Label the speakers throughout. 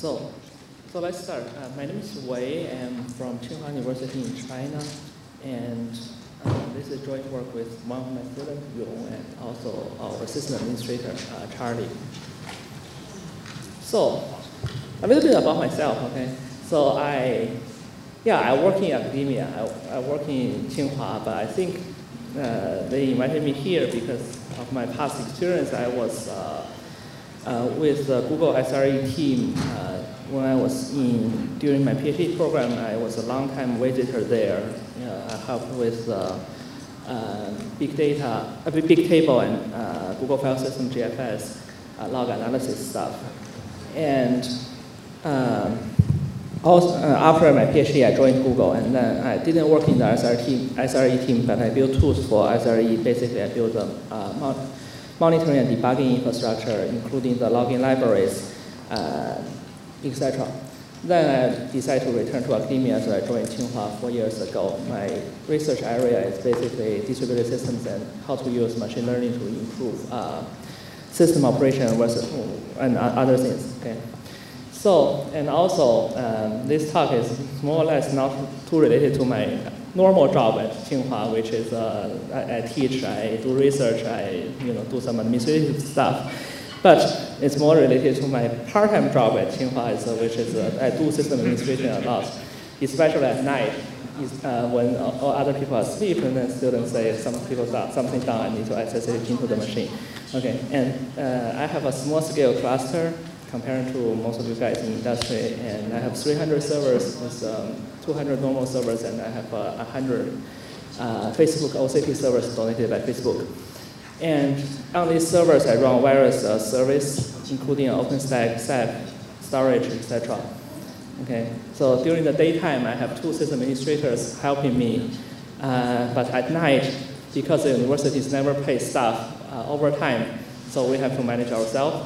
Speaker 1: So let's start. My name is Wei. I'm from Tsinghua University in China, and this is joint work with one of my students, Yong, and also our system administrator, Charlie. So a little bit about myself, okay? So I work in academia. I work in Tsinghua, but I think they invited me here because of my past experience. I was with the Google SRE team when I was during my PhD program. I was a long-time visitor there. I helped with big table and Google File System GFS log analysis stuff. And also, after my PhD, I joined Google, and then I didn't work in the SRE team, but I built tools for SRE. Basically, I built a monitoring and debugging infrastructure, including the logging libraries, etc. Then I decided to return to academia, so I joined Tsinghua 4 years ago. My research area is basically distributed systems and how to use machine learning to improve system operation and other things. Okay. So, and also, this talk is more or less not too related to my normal job at Tsinghua, which is I teach, I do research, I do some administrative stuff. But it's more related to my part-time job at Tsinghua, which is I do system administration a lot, especially at night, when all other people are asleep, and then students say something down, I need to access it into the machine. Okay, and I have a small-scale cluster compared to most of you guys in industry, and I have 300 servers with 200 normal servers, and I have 100 Facebook OCP servers donated by Facebook. And on these servers, I run various services, including OpenStack, SAP, storage, etc. Okay, so during the daytime, I have 2 system administrators helping me, but at night, because the universities never pay staff overtime, so we have to manage ourselves.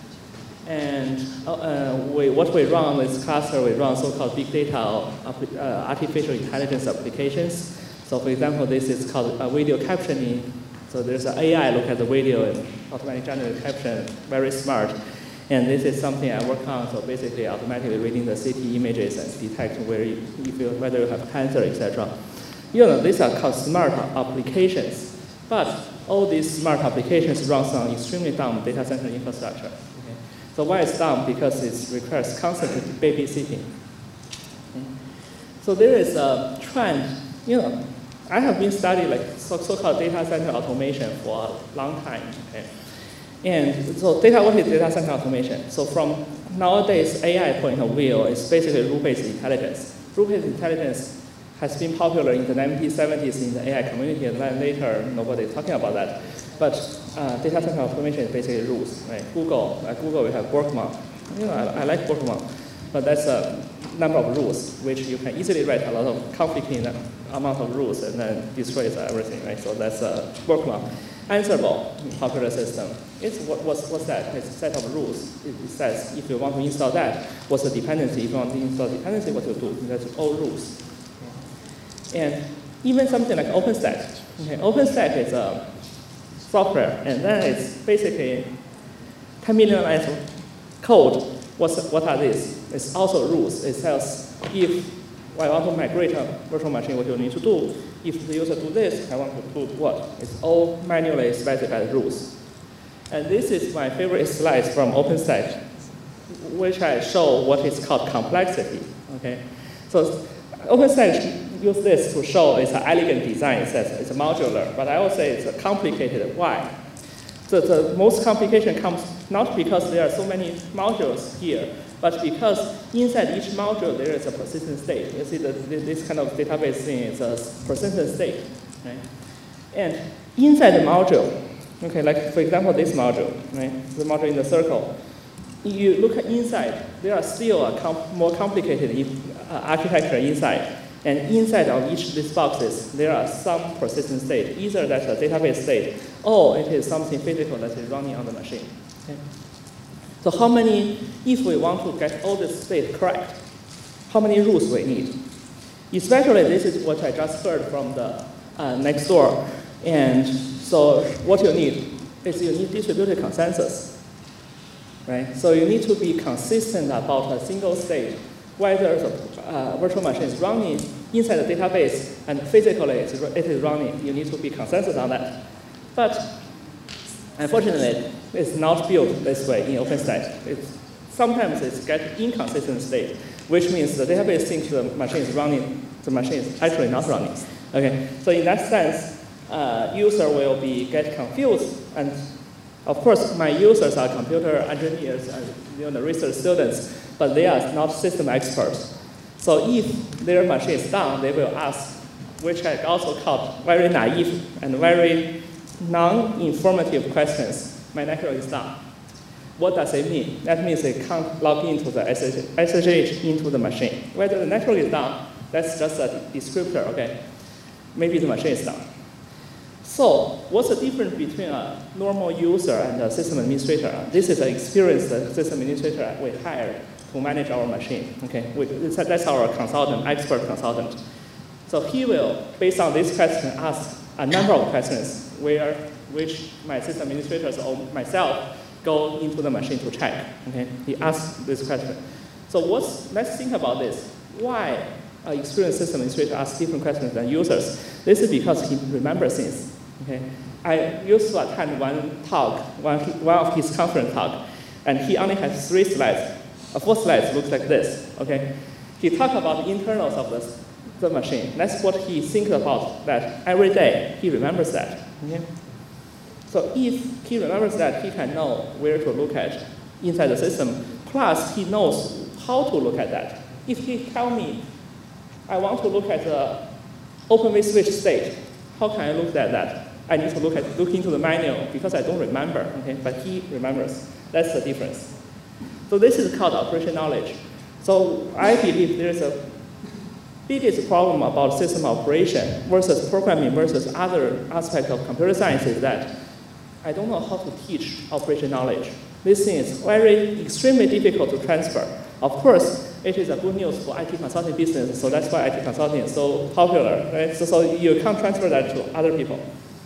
Speaker 1: And what we run on this cluster, we run so-called big data, artificial intelligence applications. So for example, this is called video captioning. So there's an AI look at the video and automatically generate caption, very smart. And this is something I work on, so basically automatically reading the CT images and detect whether you have cancer, etc. These are called smart applications. But all these smart applications run on extremely dumb data center infrastructure. Okay. So why it's dumb? Because it requires constant babysitting. Okay. So there is a trend, I have been studying so-called data center automation for a long time. Okay? And so what is data center automation? So from nowadays AI point of view, it's basically rule-based intelligence. Rule-based intelligence has been popular in the 1970s, 70s in the AI community, and then later nobody's talking about that. But data center automation is basically rules. Right? At Google we have Workmon. I like Workmon, but that's a number of rules, which you can easily write a lot of conflicting amount of rules and then destroys everything, right? So that's a Workmon. Ansible, popular system. What's that? It's a set of rules. It says if you want to install that, what's the dependency? If you want to install dependency, what you do? That's all rules. And even something like OpenStack. Okay, OpenStack is a software, and then it's basically 10 million lines of code. What are these? It's also rules. It says if I want to migrate a virtual machine, what you need to do. If the user do this, I want to do what? It's all manually specified rules. And this is my favorite slide from OpenStack, which I show what is called complexity. Okay, so OpenStack use this to show it's an elegant design. It says it's modular, but I would say it's complicated. Why? The most complication comes not because there are so many modules here, but because inside each module there is a persistent state. You see this kind of database thing is a persistent state. Right? And inside the module, okay, like for example this module, right? The module in the circle. You look at inside, there are still a more complicated architecture inside. And inside of each of these boxes, there are some persistent state. Either that's a database state, or it is something physical that is running on the machine. Okay? So how many, if we want to get all this state correct, how many rules we need? Especially this is what I just heard from the next door. And so what you need is you need distributed consensus. right? So you need to be consistent about a single state, whether the virtual machine is running inside the database and physically it is running. You need to be consensus on that. But unfortunately, it's not built this way in OpenStack. Sometimes it's get inconsistent state, which means the database thinks the machine is running, the machine is actually not running. Okay, so in that sense, user will get confused, and of course, my users are computer engineers and research students, but they are not system experts. So if their machine is down, they will ask, which I also called very naive and very non-informative questions. My network is down. What does it mean? That means they can't log into the SSH into the machine. Whether the network is down, that's just a descriptor, okay? Maybe the machine is down. So what's the difference between a normal user and a system administrator? This is an experienced system administrator we hired to manage our machine. Okay, that's our consultant, expert consultant. So he will, based on this question, ask a number of questions which my system administrators or myself go into the machine to check. Okay, he asks this question. So let's think about this. Why an experienced system administrator asks different questions than users? This is because he remembers things. Okay, I used to attend one of his conference talk, and he only has 3 slides. 4 slides looks like this. Okay, he talked about the internals of the machine. That's what he thinks about. That every day he remembers that. Okay, so if he remembers that, he can know where to look at inside the system. Plus, he knows how to look at that. If he tell me, I want to look at the Open vSwitch state, how can I look at that? I need to look into the manual because I don't remember, okay? But he remembers. That's the difference. So this is called operation knowledge. So I believe there's a biggest problem about system operation versus programming versus other aspects of computer science is that I don't know how to teach operation knowledge. This thing is extremely difficult to transfer. Of course, it is a good news for IT consulting business, so that's why IT consulting is so popular, right? So you can't transfer that to other people.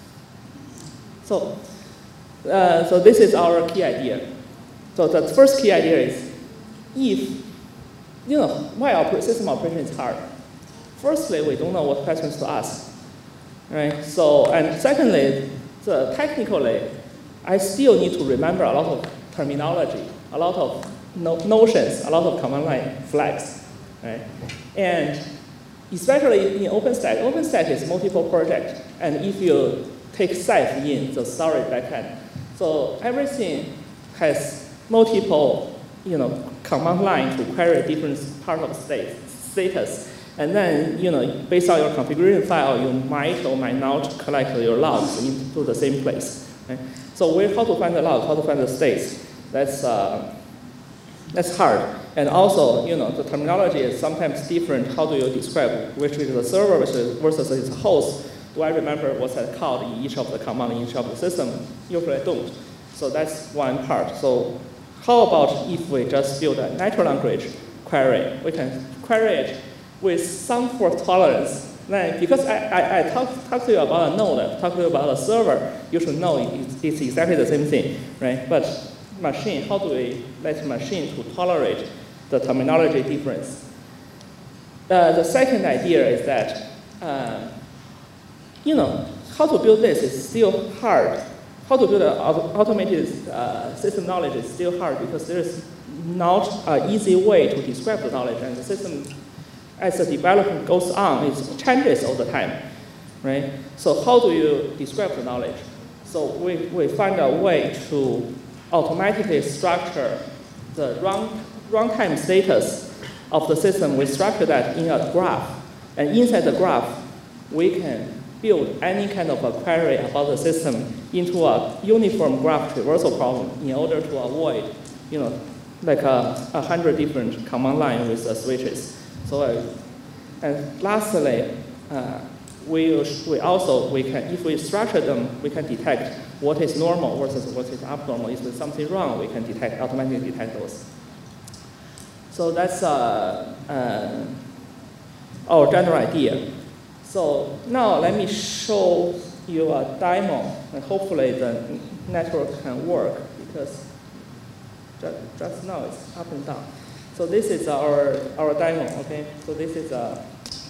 Speaker 1: So this is our key idea. So the first key idea is, why system operation is hard. Firstly, we don't know what questions to ask, right? So, and secondly, technically, I still need to remember a lot of terminology, a lot of notions, a lot of command line flags, right? And especially in OpenStack is multiple project, and if you take Ceph in the storage backend, so everything has multiple, command line to query different part of status, and then, based on your configuration file, you might or might not collect your logs into the same place. Right? So how to find the log, how to find the states, that's hard. And also, the terminology is sometimes different. How do you describe which is the server versus its host? Do I remember what's called in each of the command in each of the system? Usually I don't. So that's one part. So how about if we just build a natural language query? We can query it with some fault tolerance. Then, because I talk to you about a node, talk to you about a server, you should know it's exactly the same thing, right? But machine, how do we let machine to tolerate the terminology difference? The second idea is that, how to build this is still hard. How to build an automated system knowledge is still hard because there is not an easy way to describe the knowledge, and the system, as the development goes on, it changes all the time, right? So how do you describe the knowledge? So we find a way to automatically structure the runtime status of the system. We structure that in a graph, and inside the graph, we can build any kind of a query about the system into a uniform graph traversal problem in order to avoid, like 100 different command lines with the switches. So, and lastly, we can, if we structure them, we can detect what is normal versus what is abnormal. If there's something wrong, we can automatically detect those. So that's our general idea. So now let me show you a demo, and hopefully the network can work, because just now it's up and down. So this is our demo, okay? So this is looks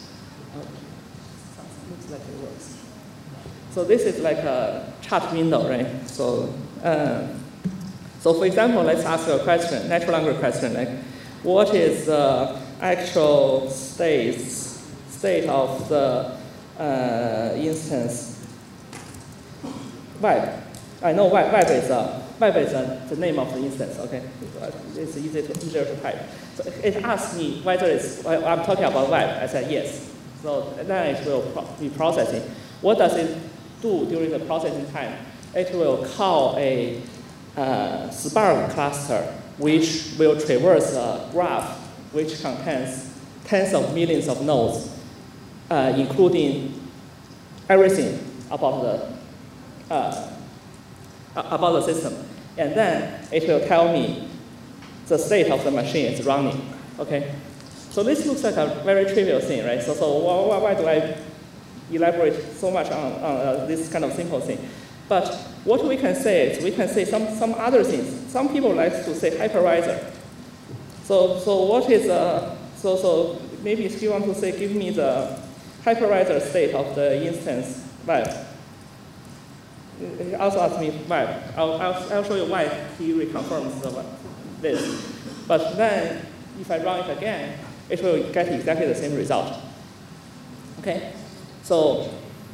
Speaker 1: like it works. So this is like a chat window, right? So for example, let's ask a question, natural language question, like what is the actual state of the instance web? I know web is the name of the instance, okay? It's easier to type. So it asks me whether I'm talking about web. I said yes. So then it will be processing. What does it do during the processing time? It will call a Spark cluster, which will traverse a graph which contains tens of millions of nodes, including everything about the system. And then it will tell me the state of the machine is running, okay? So this looks like a very trivial thing, right? So why do I elaborate so much on this kind of simple thing? But what we can say is we can say some other things. Some people like to say hypervisor. So what is so maybe if you want to say give me the hypervisor state of the instance web. He also asked me why. I'll show you why he reconfirms this. But then, if I run it again, it will get exactly the same result. Okay? So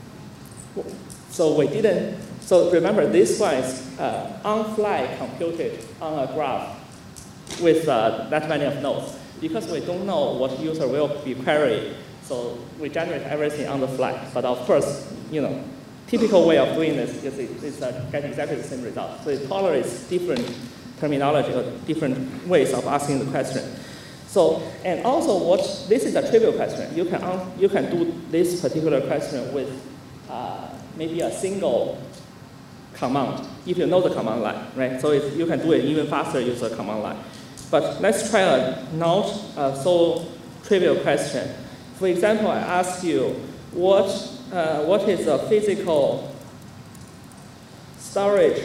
Speaker 1: we didn't. So remember, this one is on-fly computed on a graph with that many of nodes. Because we don't know what user will be querying, so we generate everything on the fly. But of course, typical way of doing this is get exactly the same result. So it tolerates different terminology or different ways of asking the question. So, and also this is a trivial question. You can do this particular question with maybe a single command, if you know the command line, right? So you can do it even faster using the command line. But let's try a not so trivial question. For example, I ask you, what is a physical storage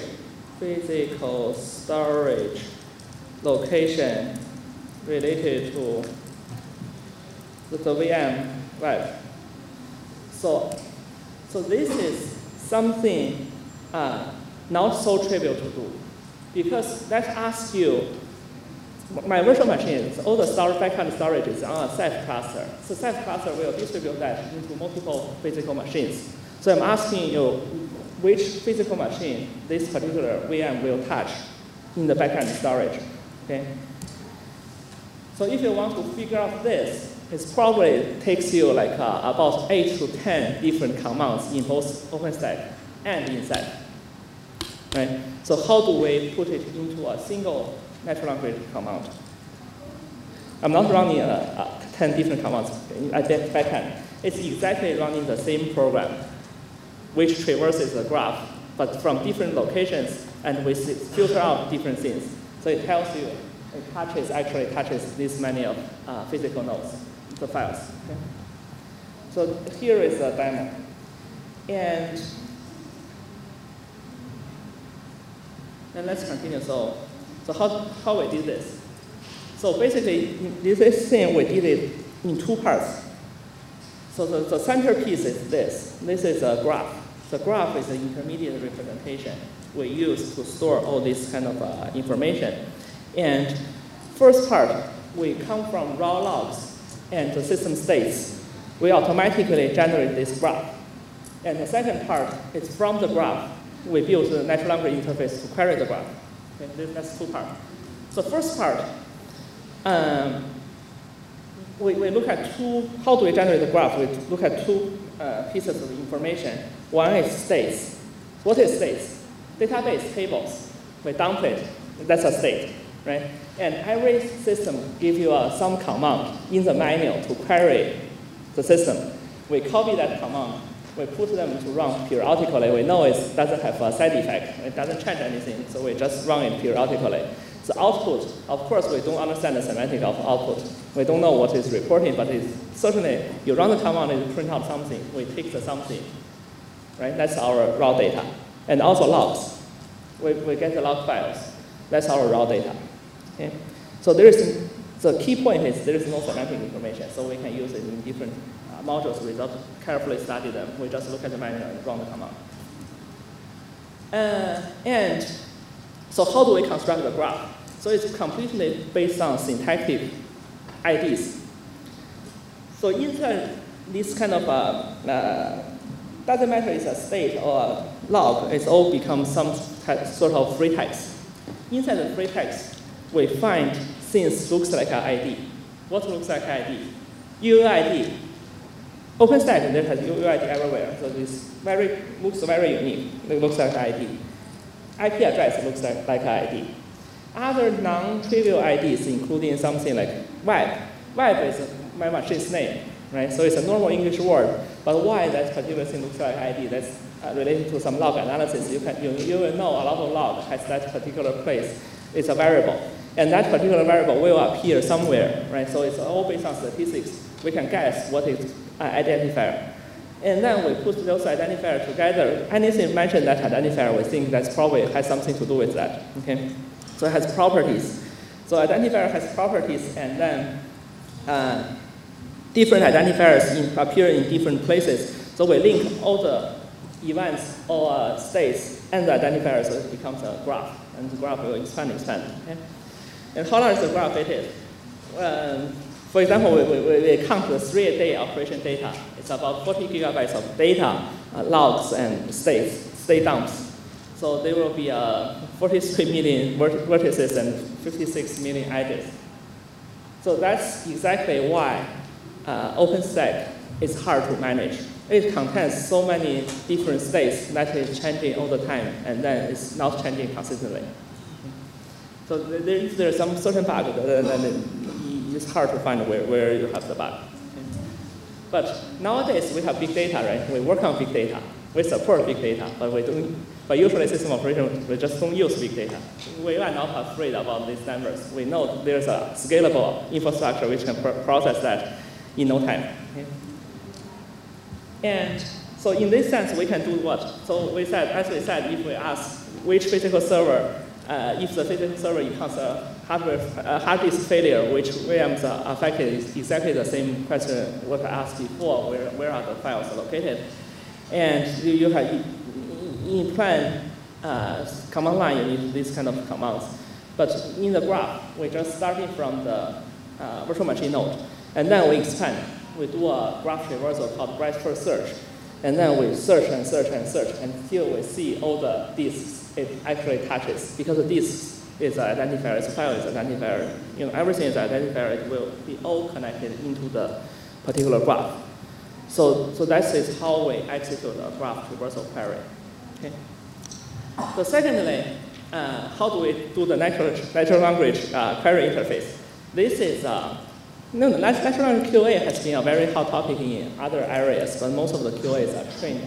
Speaker 1: location related to the VM web? So this is something not so trivial to do, because let's ask you, my virtual machine, all the backend storage is on a Ceph cluster. So Ceph cluster will distribute that into multiple physical machines. So I'm asking you which physical machine this particular VM will touch in the backend storage. Okay? So if you want to figure out this, it probably takes you like about 8 to 10 different commands in both OpenStack and in Ceph. Right? So how do we put it into a single natural language command? I'm not running 10 different commands at the backend. It's exactly running the same program, which traverses the graph, but from different locations, and we filter out different things. So it tells you it actually touches this many of physical nodes, the files. Okay? So here is a demo. And let's continue. So how we did this? So basically, this thing, we did it in two parts. So the centerpiece is this. This is a graph. The graph is the intermediate representation we use to store all this kind of information. And first part, we come from raw logs and the system states. We automatically generate this graph. And the second part is from the graph, we build the natural language interface to query the graph. Okay, that's two parts. So first part, we look at how do we generate the graph? We look at two pieces of information. One is states. What is states? Database tables. We dump it. That's a state, right? And every system gives you some command in the manual to query the system. We copy that command. We put them to run periodically. We know it doesn't have a side effect. It doesn't change anything, so we just run it periodically. The output, of course, we don't understand the semantic of output. We don't know what it's reporting, but it's certainly, you run the command and you print out something. We take the something, right? That's our raw data. And also logs. We get the log files. That's our raw data. Okay? So the key point is there is no semantic information, so we can use it in different modules without carefully study them. We just look at the manual and run the command. And so how do we construct the graph? So it's completely based on syntactic IDs. So inside this kind of doesn't matter it's a state or a log, it's all becomes some sort of free text. Inside the free text, we find things looks like an ID. What looks like an ID? UUID. OpenStack there has UUID everywhere, so this looks very unique. It looks like an ID. IP address looks like an ID. Other non-trivial IDs, including something like web. Web is my machine's name, right? So it's a normal English word, but why that particular thing looks like ID? That's related to some log analysis. You will know a lot of log has that particular place. It's a variable, and that particular variable will appear somewhere, right? So it's all based on statistics. We can guess what is an identifier. And then we put those identifiers together. Anything mentioned that identifier, we think that probably has something to do with that. Okay? So it has properties. So identifier has properties, and then different identifiers appear in different places. So we link all the events or states and the identifiers, so it becomes a graph. And the graph will expand. Okay? And how large the graph it is? For example, we count the 3-day operation data. It's about 40 gigabytes of data, logs and state dumps. So there will be 43 million vertices and 56 million edges. So that's exactly why OpenStack is hard to manage. It contains so many different states that is changing all the time, and then it's not changing consistently. So there's some certain bug, then it's hard to find where you have the bug. But nowadays we have big data, right? We work on big data. We support big data, but usually system operation, we just don't use big data. We are not afraid about these numbers. We know there's a scalable infrastructure which can process that in no time. Okay? And so in this sense, we can do what? So we said, as we said, if we ask which physical server, if the physical server encounters a hard disk failure, which VMs are affected, is exactly the same question what I asked before, where are the files located? And you have, in plan command line, you need this kind of commands. But in the graph, we're just starting from the virtual machine node. And then we expand. We do a graph traversal called breadth first search. And then we search and search and search until we see all the disks it actually touches. Because the disk is an identifier, its file is an identifier. You know, everything is an identifier. It will be all connected into the particular graph. So that is how we execute a graph traversal query. Okay. So secondly, how do we do the natural language query interface? This is natural language QA has been a very hot topic in other areas, but most of the QAs are trained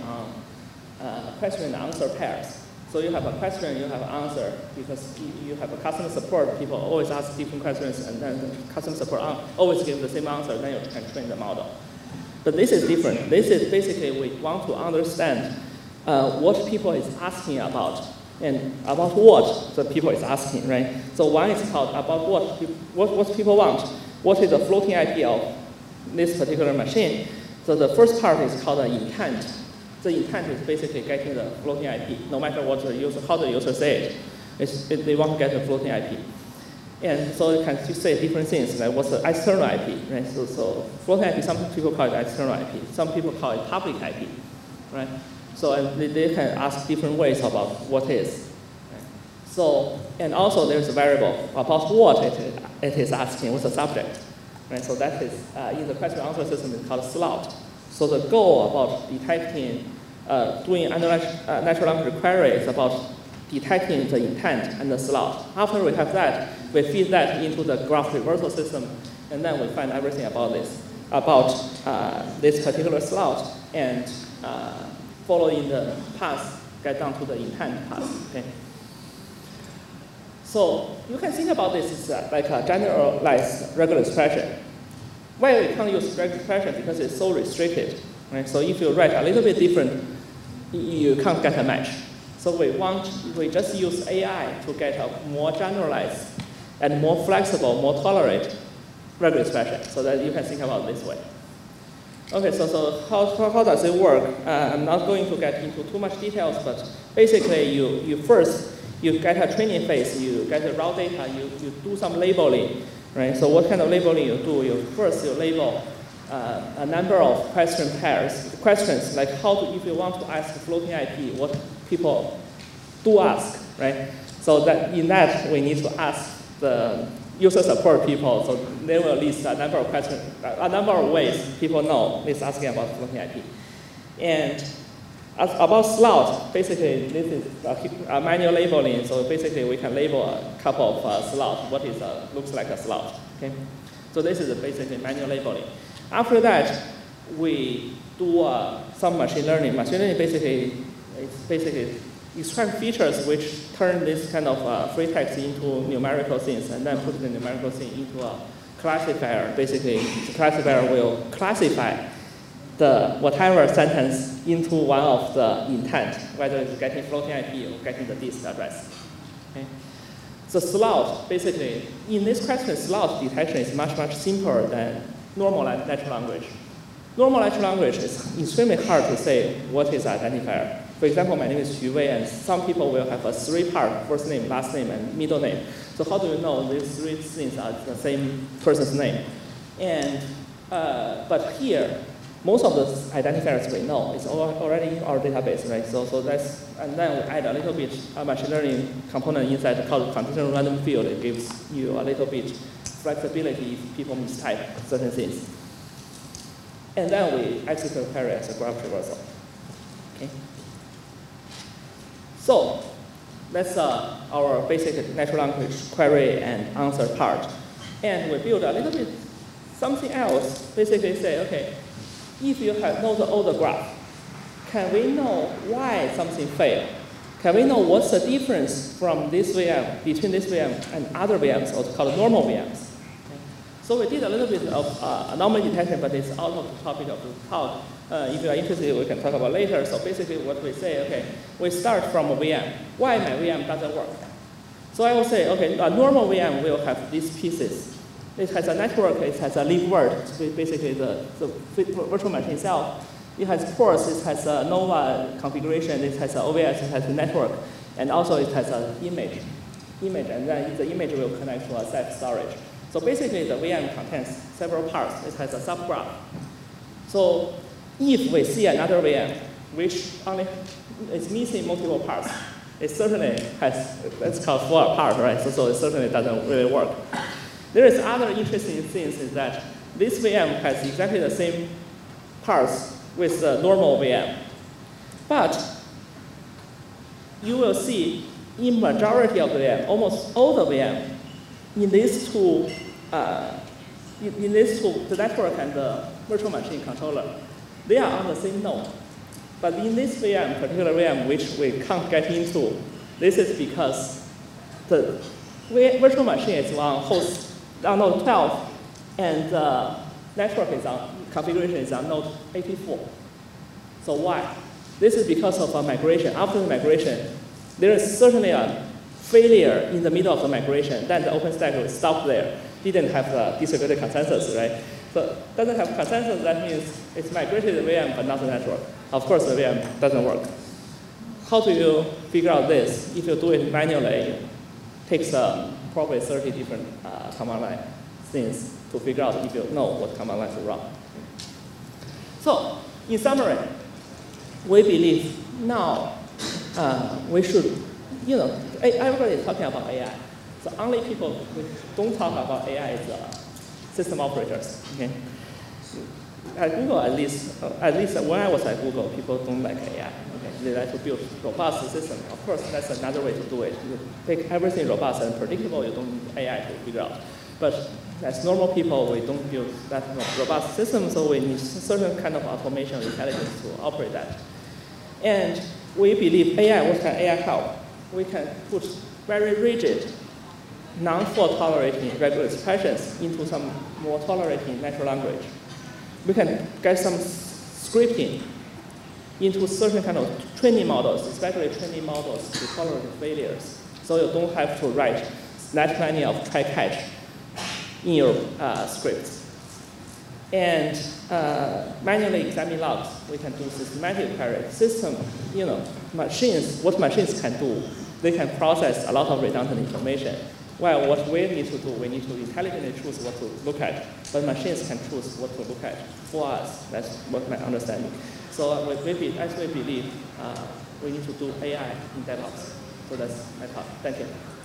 Speaker 1: on question and answer pairs. So you have a question, you have an answer, because you have a customer support, people always ask different questions, and then the customer support always give the same answer, then you can train the model. But this is different. This is basically we want to understand what people is asking about, and about what the people is asking, right? So one is called about what people want. What is the floating IP of this particular machine? So the first part is called the intent. The intent is basically getting the floating IP, no matter what the user, how the user say it. They want to get the floating IP. And so you can say different things, like what's the external IP, right? So floating IP, some people call it external IP. Some people call it public IP, right? So and they can ask different ways about what is. Right? So, and also there's a variable about what it is asking, what's the subject, right? So that is, in the question answer system, is called slot. So the goal about detecting, doing natural language query is about detecting the intent and the slot. After we have that, we feed that into the graph traversal system, and then we find everything about this particular slot, and following the path, get down to the intent path. Okay. So you can think about this as like a generalized regular expression. Why we can't use regular expression? Because it's so restricted, right? So if you write a little bit different, you can't get a match. So we just use AI to get a more generalized and more flexible, more tolerate regular expression, so that you can think about it this way. Okay, so how does it work? I'm not going to get into too much details, but basically you first get a training phase, you get the raw data, you do some labeling, right? So what kind of labeling you do? First you label a number of question pairs, questions like if you want to ask floating IP, what people do ask, right? So that in that we need to ask the user support people, so they will list a number of questions, a number of ways people know is asking about floating IP. And about slot, basically this is a manual labeling, so basically we can label a couple of slots, what is looks like a slot, okay? So this is basically manual labeling. After that, we do some machine learning. Machine learning basically extract features which turn this kind of free text into numerical things, and then put the numerical thing into a classifier. Basically, the classifier will classify the whatever sentence into one of the intent, whether it's getting floating IP or getting the disk address. Okay? So slot, basically, in this question, slot detection is much, much simpler than normal natural language. Normal natural language is extremely hard to say what is identifier. For example, my name is Xu Wei, and some people will have a three-part first name, last name, and middle name. So how do you know these three things are the same person's name? And but here, most of the identifiers we know is already in our database, right? So that's, and then we add a little bit machine learning component inside called conditional random field. It gives you a little bit flexibility if people mistype certain things. And then we execute query as a graph traversal. Okay. So that's our basic natural language query and answer part. And we build a little bit something else. Basically say, okay, if you know the graph, can we know why something failed? Can we know what's the difference from this VM, between this VM and other VMs, or called normal VMs? Okay. So we did a little bit of anomaly detection, but it's out of the topic of the talk. If you are interested, we can talk about later. So basically what we say, okay, we start from a VM. Why my VM doesn't work? So I will say, okay, a normal VM will have these pieces. It has a network, it has a lib word, basically the virtual machine itself. It has ports, it has a Nova configuration, it has an OVS, it has a network, and also it has an image, and then the image will connect to a Ceph storage. So basically the VM contains several parts. It has a subgraph. So if we see another VM which only is missing multiple parts, it certainly has, let's call it fall apart, right? So it certainly doesn't really work. There is other interesting things is that this VM has exactly the same parts with the normal VM. But you will see in majority of the VM, almost all the VM, in these two, the network and the virtual machine controller, they are on the same node. But in this VM, particular VM, which we can't get into, this is because the virtual machine is on host on node 12, and the network is configuration is on node 84. So why? This is because of a migration. After the migration, there is certainly a failure in the middle of the migration. Then the OpenStack will stop there. Didn't have the distributed consensus, right? So doesn't have consensus, that means it's migrated the VM but not the network. Of course, the VM doesn't work. How do you figure out this? If you do it manually, it takes probably 30 different command line things to figure out if you know what command line to run. So, in summary, we believe now we should, everybody is talking about AI. So only people who don't talk about AI is system operators. Okay? At Google, at least when I was at Google, people don't like AI. Okay? They like to build robust systems. Of course, that's another way to do it. You make everything robust and predictable. You don't need AI to figure out. But as normal people, we don't build that robust system, so we need certain kind of automation intelligence to operate that. And we believe AI, what can AI help? We can put very rigid, non-fault tolerating regular expressions into some more tolerating natural language. We can get some scripting into certain kind of training models, especially training models to tolerate failures. So you don't have to write net planning of try-catch in your scripts. And manually examine logs, we can do systematic query. System, machines, what machines can do, they can process a lot of redundant information. Well, what we need to do, we need to intelligently choose what to look at, but machines can choose what to look at for us. That's what my understanding. So as we believe, we need to do AI in DevOps. So that's my talk. Thank you.